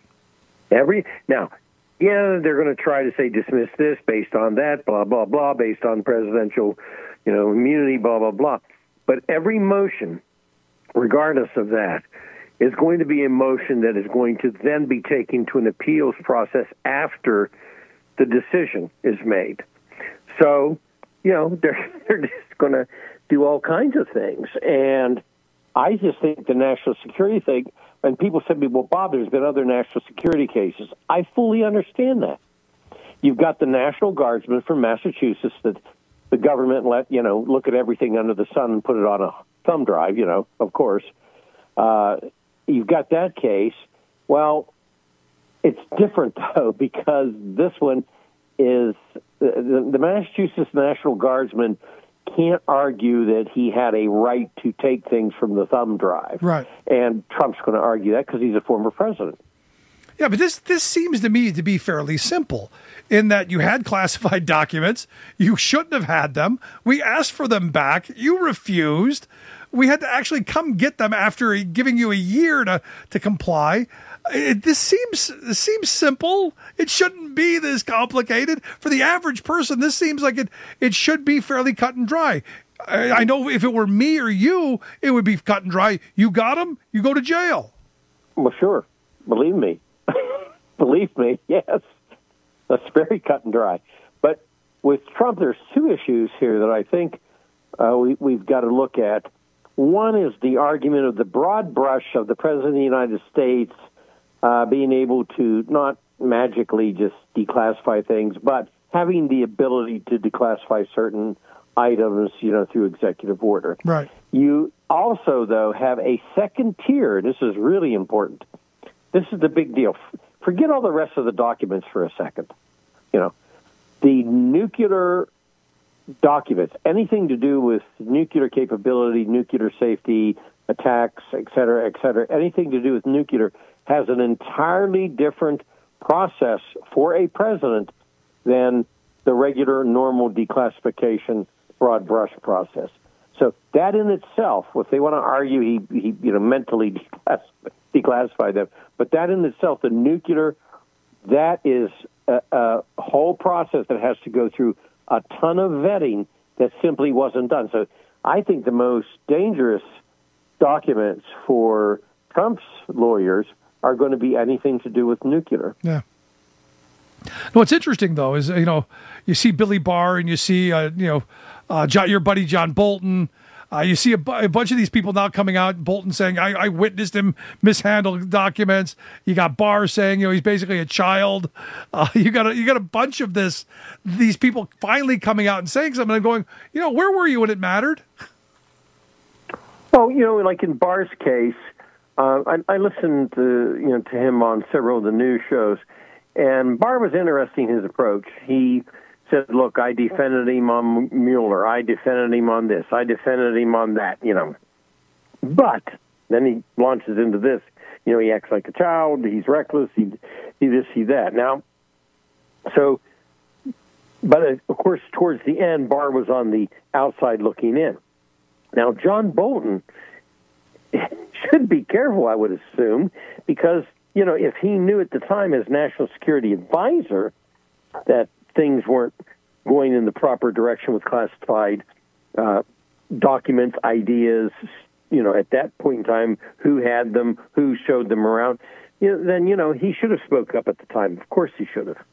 [SPEAKER 1] Now, yeah, they're going to try to say dismiss this based on that, blah, blah, blah, based on presidential, immunity, blah, blah, blah. But every motion, regardless of that, is going to be a motion that is going to then be taken to an appeals process after the decision is made. So, they're just going to do all kinds of things. And I just think the national security thing, and people said to me, well, Bob, there's been other national security cases. I fully understand that. You've got the National Guardsman from Massachusetts that the government let, look at everything under the sun and put it on a thumb drive, of course. You've got that case. Well, it's different, though, because this one is the Massachusetts National Guardsman can't argue that he had a right to take things from the thumb drive.
[SPEAKER 24] Right.
[SPEAKER 1] And Trump's going to argue that because he's a former president.
[SPEAKER 24] Yeah, but this seems to me to be fairly simple in that you had classified documents. You shouldn't have had them. We asked for them back. You refused. We had to actually come get them after giving you a year to comply. This seems simple. It shouldn't be this complicated. For the average person, this seems like it should be fairly cut and dry. I know if it were me or you, it would be cut and dry. You got them, you go to jail.
[SPEAKER 1] Well, sure. Believe me. Believe me, yes. That's very cut and dry. But with Trump, there's two issues here that I think we've got to look at. One is the argument of the broad brush of the President of the United States being able to not magically just declassify things, but having the ability to declassify certain items, through executive order.
[SPEAKER 24] Right. You
[SPEAKER 1] also, though, have a second tier. This is really important. This is the big deal. Forget all the rest of the documents for a second. The nuclear documents, anything to do with nuclear capability, nuclear safety, attacks, et cetera, anything to do with nuclear has an entirely different process for a president than the regular, normal declassification, broad brush process. So that in itself, if they want to argue he mentally declassified them, but that in itself, the nuclear, that is a whole process that has to go through a ton of vetting that simply wasn't done. So I think the most dangerous documents for Trump's lawyers are going to be anything to do with nuclear.
[SPEAKER 24] Yeah. What's interesting, though, is, you see Billy Barr and you see, your buddy John Bolton. You see a bunch of these people now coming out, Bolton saying, I witnessed him mishandle documents. You got Barr saying, he's basically a child. You got a bunch of these people finally coming out and saying something and going, where were you when it mattered?
[SPEAKER 1] Well, like in Barr's case, I listened to him on several of the news shows, and Barr was interesting, his approach. He said, look, I defended him on Mueller. I defended him on this. I defended him on that, But then he launches into this. He acts like a child. He's reckless. He this, he that. Now, but of course, towards the end, Barr was on the outside looking in. Now, John Bolton should be careful, I would assume, because, if he knew at the time as National Security Advisor that things weren't going in the proper direction with classified documents, ideas, at that point in time, who had them, who showed them around, then, he should have spoke up at the time. Of course he should have.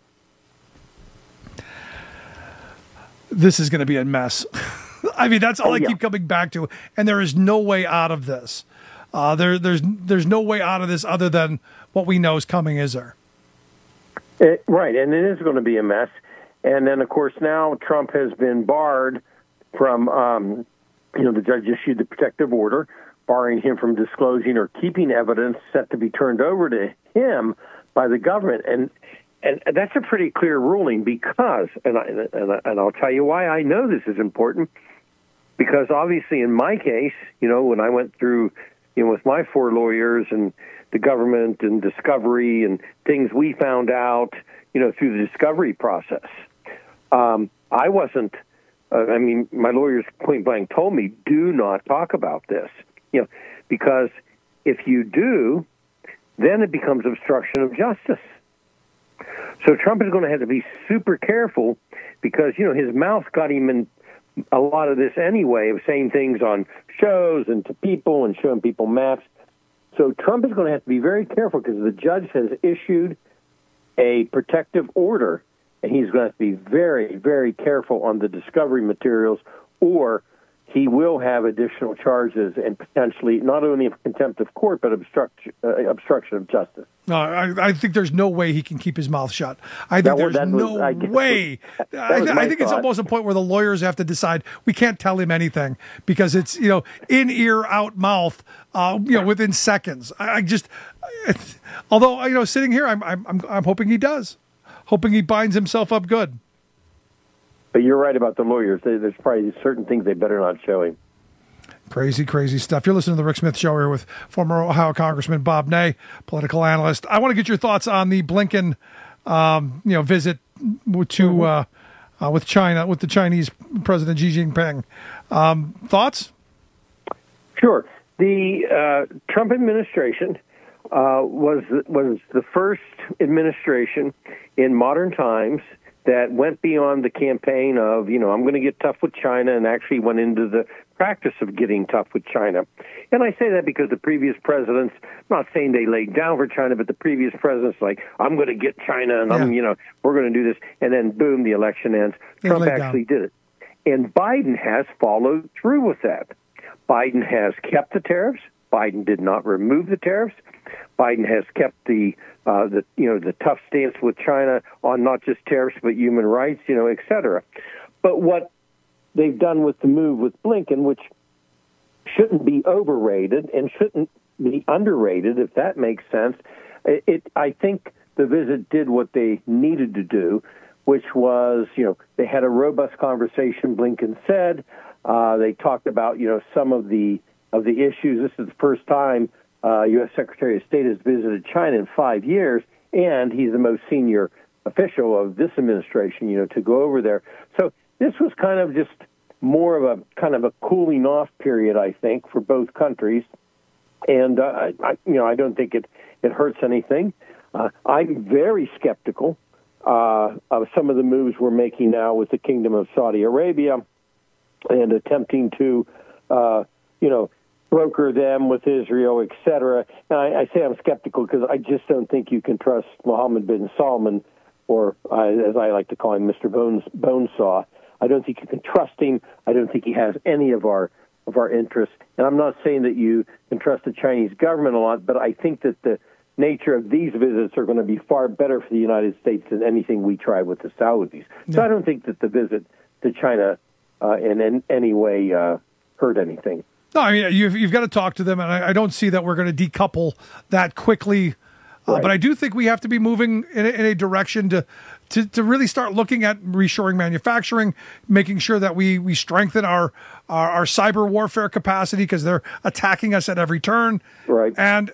[SPEAKER 24] This is going to be a mess. I mean, that's all I keep coming back to, and there is no way out of this. There's no way out of this other than what we know is coming, is there?
[SPEAKER 1] Right, and it is going to be a mess. And then, of course, now Trump has been barred from, the judge issued the protective order, barring him from disclosing or keeping evidence set to be turned over to him by the government. And that's a pretty clear ruling because, and I'll tell you why I know this is important, because obviously in my case, when I went through, with my 4 lawyers and the government and discovery and things we found out, through the discovery process, I wasn't, my lawyers point blank told me, do not talk about this, because if you do, then it becomes obstruction of justice. So Trump is going to have to be super careful because, his mouth got him in a lot of this anyway, of saying things on shows and to people and showing people maps. So Trump is going to have to be very careful because the judge has issued a protective order, and he's going to have to be very, very careful on the discovery materials, or he will have additional charges and potentially not only of contempt of court, but obstruction of justice.
[SPEAKER 24] No, I think there's no way he can keep his mouth shut. I think there's no way. I think it's almost a point where the lawyers have to decide we can't tell him anything because it's, in ear, out mouth, within seconds. Although, sitting here, I'm hoping he does, hoping he binds himself up good.
[SPEAKER 1] But you're right about the lawyers. There's probably certain things they better not show him.
[SPEAKER 24] Crazy, crazy stuff. You're listening to the Rick Smith Show here with former Ohio Congressman Bob Ney, political analyst. I want to get your thoughts on the Blinken, visit to with China, with the Chinese President Xi Jinping. Thoughts?
[SPEAKER 1] Sure. The Trump administration was the first administration in modern times that went beyond the campaign of, I'm going to get tough with China, and actually went into the practice of getting tough with China. And I say that because the previous presidents, I'm not saying they laid down for China, but the previous presidents, I'm going to get China, and we're going to do this. And then, boom, the election ends. Trump actually did it. And Biden has followed through with that. Biden has kept the tariffs. Biden did not remove the tariffs. Biden has kept the tough stance with China on not just tariffs but human rights, et cetera. But what they've done with the move with Blinken, which shouldn't be overrated and shouldn't be underrated, if that makes sense, I think the visit did what they needed to do, which was, they had a robust conversation. Blinken said they talked about, some of the issues. This is the first time U.S. Secretary of State has visited China in 5 years, and he's the most senior official of this administration, to go over there. So this was kind of just more of a cooling off period, I think, for both countries. And, I don't think it hurts anything. I'm very skeptical of some of the moves we're making now with the Kingdom of Saudi Arabia and attempting to, broker them with Israel, et cetera. And I say I'm skeptical because I just don't think you can trust Mohammed bin Salman, or as I like to call him, Mr. Bonesaw. I don't think you can trust him. I don't think he has any of our interests. And I'm not saying that you can trust the Chinese government a lot, but I think that the nature of these visits are going to be far better for the United States than anything we try with the Saudis. So I don't think that the visit to China in any way hurt anything.
[SPEAKER 24] No, I mean, you've got to talk to them, and I don't see that we're going to decouple that quickly. Right. But I do think we have to be moving in a direction to really start looking at reshoring manufacturing, making sure that we strengthen our cyber warfare capacity because they're attacking us at every turn.
[SPEAKER 1] Right.
[SPEAKER 24] And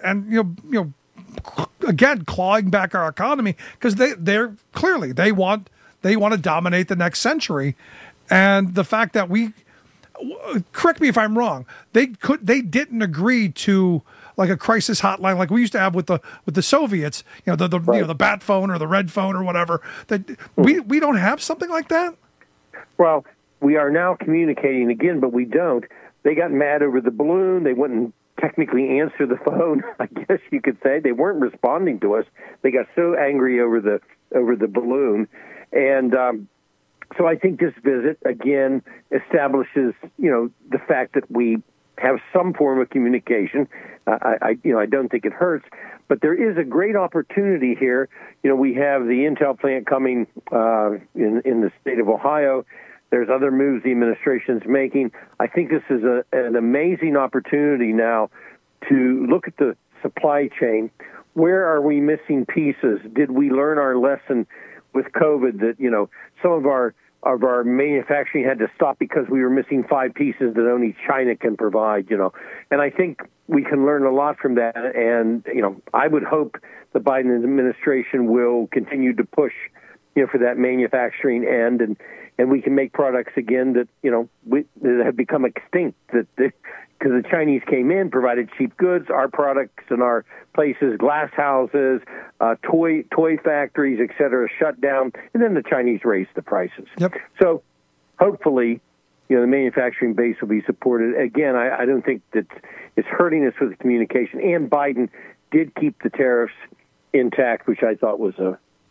[SPEAKER 24] again, clawing back our economy because they're clearly they want to dominate the next century, and the fact that correct me if I'm wrong, they didn't agree to like a crisis hotline like we used to have with the Soviets, the bat phone or the red phone or whatever. That we don't have something like that.
[SPEAKER 1] Well, we are now communicating again, but we don't. They got mad over the balloon. They wouldn't technically answer the phone, I guess you could say. They weren't responding to us. They got so angry over the balloon, and so I think this visit, again, establishes, the fact that we have some form of communication. I don't think it hurts, but there is a great opportunity here. We have the Intel plant coming in the state of Ohio. There's other moves the administration's making. I think this is an amazing opportunity now to look at the supply chain. Where are we missing pieces? Did we learn our lesson with COVID that, some of our manufacturing had to stop because we were missing 5 pieces that only China can provide, And I think we can learn a lot from that. And, I would hope the Biden administration will continue to push, for that manufacturing end. And we can make products again that, that have become extinct. Because the Chinese came in, provided cheap goods, our products and our places, glass houses, toy factories, et cetera, shut down, and then the Chinese raised the prices.
[SPEAKER 24] Yep.
[SPEAKER 1] So hopefully, the manufacturing base will be supported. Again, I don't think that it's hurting us with the communication. And Biden did keep the tariffs intact, which I thought was a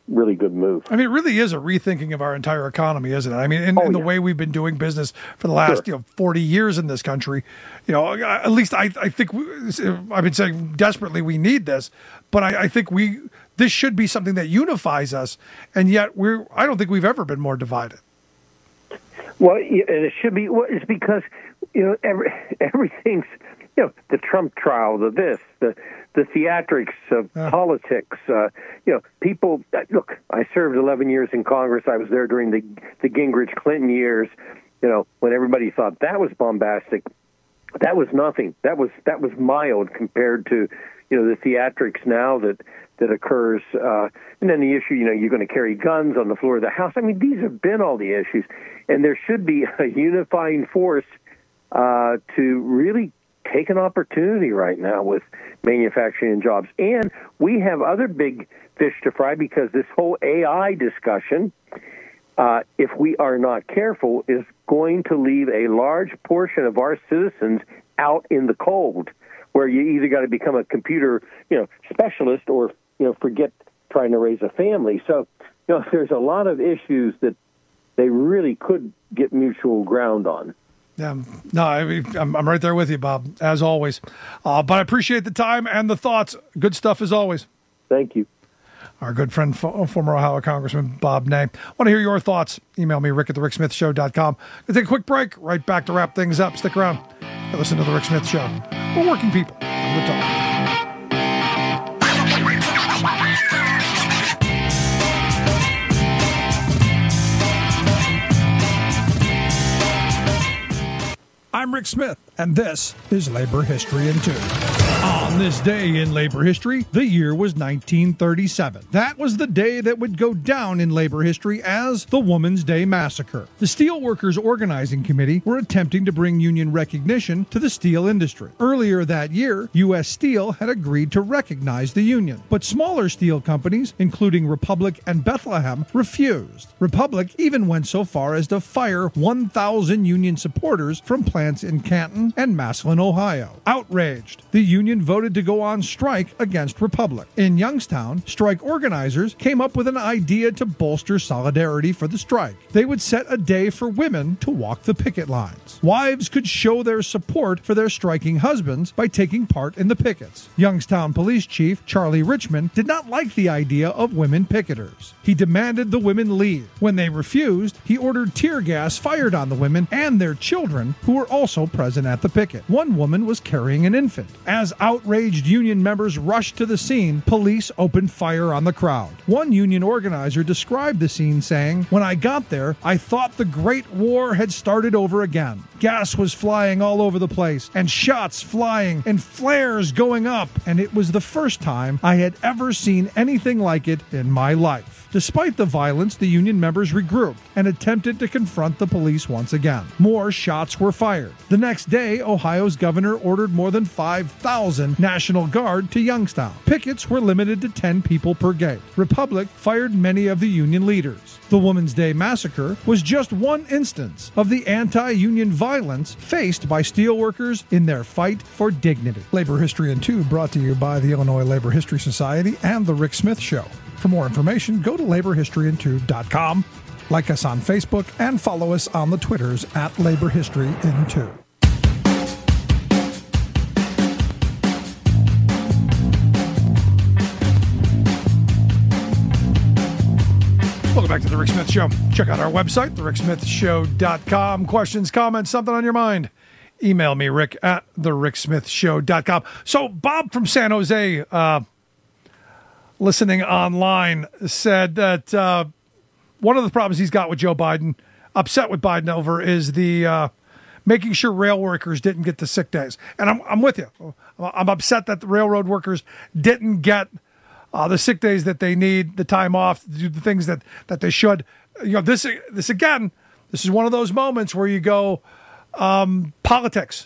[SPEAKER 1] really good move.
[SPEAKER 24] I mean, it really is a rethinking of our entire economy, isn't it? I mean, in the way we've been doing business for the last 40 years in this country. At least I think I've been saying desperately we need this, but I think this should be something that unifies us, and yet I don't think we've ever been more divided.
[SPEAKER 1] Well, and it should be. Well, it's because everything's the Trump trial, the theatrics of politics. People. Look, I served 11 years in Congress. I was there during the Gingrich Clinton years. When everybody thought that was bombastic, that was nothing. That was mild compared to the theatrics now that occurs. And then the issue, you're going to carry guns on the floor of the House. I mean, these have been all the issues, and there should be a unifying force to really take an opportunity right now with manufacturing and jobs. And we have other big fish to fry because this whole AI discussion, if we are not careful, is going to leave a large portion of our citizens out in the cold, where you either got to become a computer, specialist or, forget trying to raise a family. So, there's a lot of issues that they really could get mutual ground on.
[SPEAKER 24] Yeah, no, I'm right there with you, Bob, as always. But I appreciate the time and the thoughts. Good stuff as always.
[SPEAKER 1] Thank you.
[SPEAKER 24] Our good friend, former Ohio Congressman Bob Ney. Want to hear your thoughts? Email me, rick@thericksmithshow.com. We'll take a quick break. Right back to wrap things up. Stick around. Listen to The Rick Smith Show. We're working people. Good talk. I'm Rick Smith, and this is Labor History in 2. On this day in labor history, the year was 1937. That was the day that would go down in labor history as the Woman's Day Massacre. The Steelworkers Organizing Committee were attempting to bring union recognition to the steel industry. Earlier that year, U.S. Steel had agreed to recognize the union, but smaller steel companies, including Republic and Bethlehem, refused. Republic even went so far as to fire 1,000 union supporters from plants in Canton and Massillon, Ohio. Outraged, the union voted to go on strike against Republic. In Youngstown, strike organizers came up with an idea to bolster solidarity for the strike. They would set a day for women to walk the picket lines. Wives could show their support for their striking husbands by taking part in the pickets. Youngstown Police Chief Charlie Richmond did not like the idea of women picketers. He demanded the women leave. When they refused, he ordered tear gas fired on the women and their children, who were also present at the picket. One woman was carrying an infant. As outraged union members rushed to the scene, police opened fire on the crowd. One union organizer described the scene saying, "When I got there, I thought the Great War had started over again. Gas was flying all over the place, and shots flying, and flares going up, and it was the first time I had ever seen anything like it in my life." Despite the violence, the union members regrouped and attempted to confront the police once again. More shots were fired. The next day, Ohio's governor ordered more than 5,000 National Guard to Youngstown. Pickets were limited to 10 people per gate. Republic fired many of the union leaders. The Woman's Day Massacre was just one instance of the anti-union violence faced by steelworkers in their fight for dignity. Labor History in 2 brought to you by the Illinois Labor History Society and The Rick Smith Show. For more information, go to laborhistoryin2.com, like us on Facebook, and follow us on the Twitters at laborhistoryin2. Welcome back to The Rick Smith Show. Check out our website, thericksmithshow.com. Questions, comments, something on your mind? Email me, rick@thericksmithshow.com. So Bob from San Jose, listening online, said that one of the problems he's got with Joe Biden, upset with Biden over, is the making sure rail workers didn't get the sick days. And I'm with you. I'm upset that the railroad workers didn't get the sick days that they need, the time off, to do the things that they should. This again, this is one of those moments where you go, politics,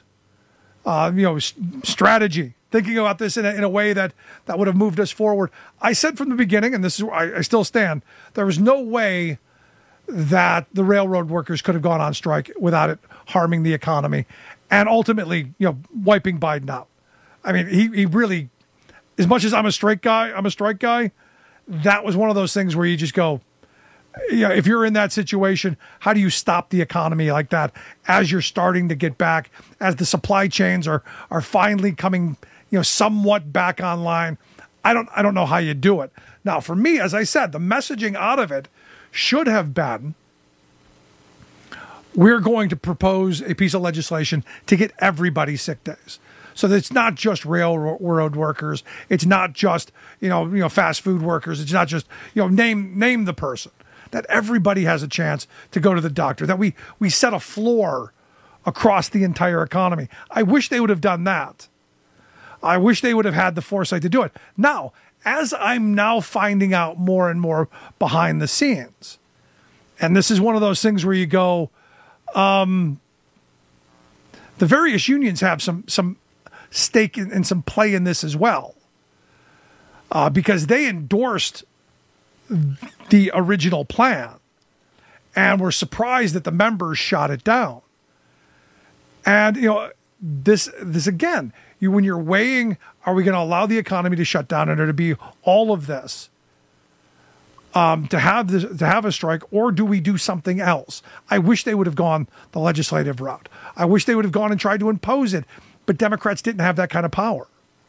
[SPEAKER 24] strategy. Thinking about this in a way that would have moved us forward. I said from the beginning, and this is where I still stand, there was no way that the railroad workers could have gone on strike without it harming the economy and ultimately, wiping Biden out. I mean, he really, as much as I'm a strike guy, that was one of those things where you just go, if you're in that situation, how do you stop the economy like that as you're starting to get back, as the supply chains are finally coming, somewhat back online? I don't know how you do it. Now, for me, as I said, the messaging out of it should have been, we're going to propose a piece of legislation to get everybody sick days. So that it's not just railroad workers. It's not just, fast food workers. It's not just, name the person. That everybody has a chance to go to the doctor. That we set a floor across the entire economy. I wish they would have done that. I wish they would have had the foresight to do it. Now, as I'm now finding out more and more behind the scenes, and this is one of those things where you go, the various unions have some stake and some play in this as well, because they endorsed the original plan and were surprised that the members shot it down. And this again, when you're weighing, are we going to allow the economy to shut down and there to be all of this, to have a strike, or do we do something else? I wish they would have gone the legislative route. I wish they would have gone and tried to impose it, but Democrats didn't have that kind of power.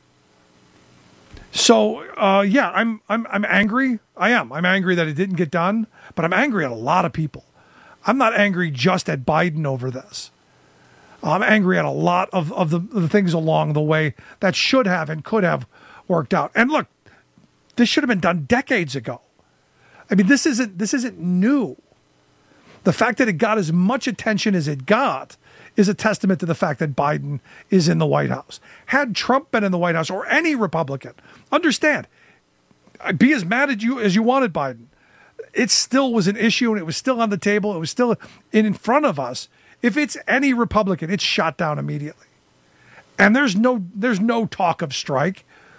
[SPEAKER 24] So I'm angry. I am. I'm angry that it didn't get done, but I'm angry at a lot of people. I'm not angry just at Biden over this. I'm angry at a lot of the things along the way that should have and could have worked out. And look, this should have been done decades ago. I mean, this isn't new. The fact that it got as much attention as it got is a testament to the fact that Biden is in the White House. Had Trump been in the White House, or any Republican, understand, be as mad at you as you wanted Biden. It still was an issue, and it was still on the table. It was still in front of us. If it's any Republican, it's shot down immediately. And there's no talk of strike.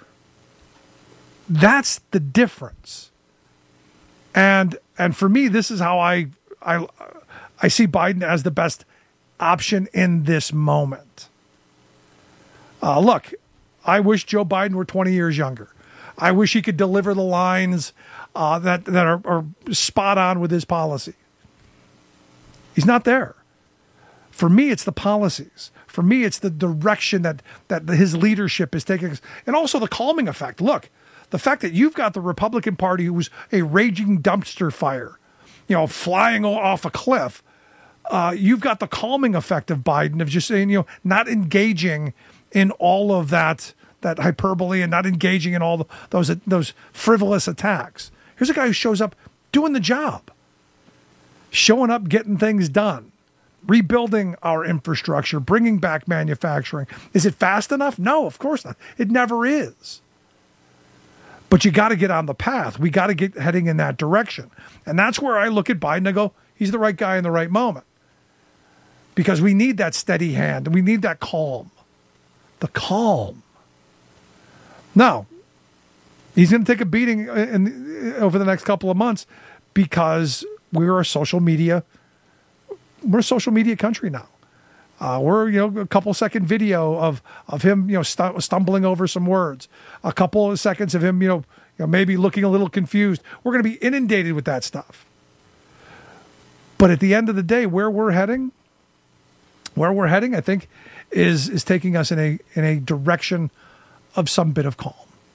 [SPEAKER 24] That's the difference. And for me, this is how I see Biden as the best option in this moment. Look, I wish Joe Biden were 20 years younger. I wish he could deliver the lines that are spot on with his policy. He's not there. For me, it's the policies. For me, it's the direction that his leadership is taking. And also the calming effect. Look, the fact that you've got the Republican Party, who was a raging dumpster fire, flying off a cliff. You've got the calming effect of Biden, of just saying, not engaging in all of that hyperbole, and not engaging in all those frivolous attacks. Here's a guy who shows up doing the job, showing up, getting things done, rebuilding our infrastructure, bringing back manufacturing. Is it fast enough? No, of course not. It never is. But you got to get on the path. We got to get heading in that direction. And that's where I look at Biden and I go, he's the right guy in the right moment. Because we need that steady hand, and we need that calm. The calm. Now, he's going to take a beating over the next couple of months, because we're a social media country now. We're a couple second video of him stumbling over some words, a couple of seconds of him maybe looking a little confused. We're going to be inundated with that stuff. But at the end of the day, where we're heading, I think, is taking us in a direction of some bit of calm,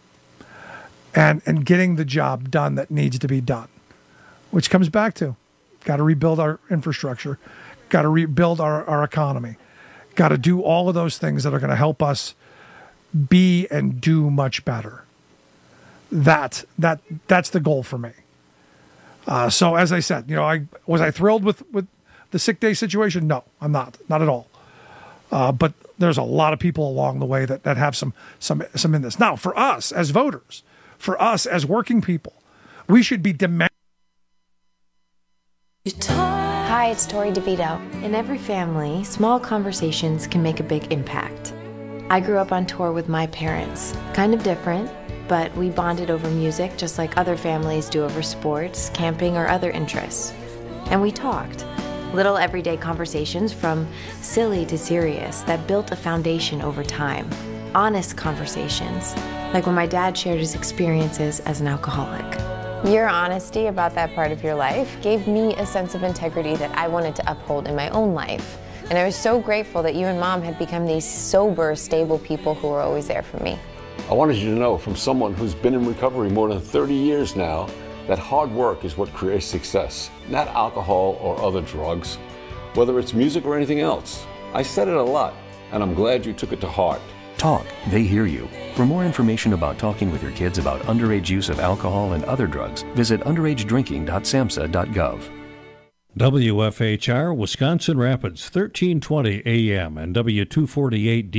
[SPEAKER 24] and getting the job done that needs to be done, which comes back to, got to rebuild our infrastructure, got to rebuild our economy, got to do all of those things that are going to help us be and do much better. That's the goal for me. So as I said, was I thrilled with the sick day situation? No, I'm not at all. But there's a lot of people along the way that have some in this. Now, for us as voters, for us as working people, we should be demanding.
[SPEAKER 31] Hi, it's Tori DeVito. In every family, small conversations can make a big impact. I grew up on tour with my parents. Kind of different, but we bonded over music just like other families do over sports, camping, or other interests. And we talked. Little everyday conversations, from silly to serious, that built a foundation over time. Honest conversations, like when my dad shared his experiences as an alcoholic.
[SPEAKER 2] Your honesty about that part of your life gave me a sense of integrity that I wanted to uphold in my own life. And I was so grateful that you and Mom had become these sober, stable people who were always there for me.
[SPEAKER 3] I wanted you to know from someone who's been in recovery more than 30 years now that hard work is what creates success, not alcohol or other drugs, whether it's music or anything else. I said it a lot, and I'm glad you took it to heart.
[SPEAKER 5] Talk, they hear you. For more information about talking with your kids about underage use of alcohol and other drugs, visit underagedrinking.samhsa.gov.
[SPEAKER 6] WFHR, Wisconsin Rapids, 1320 AM and W248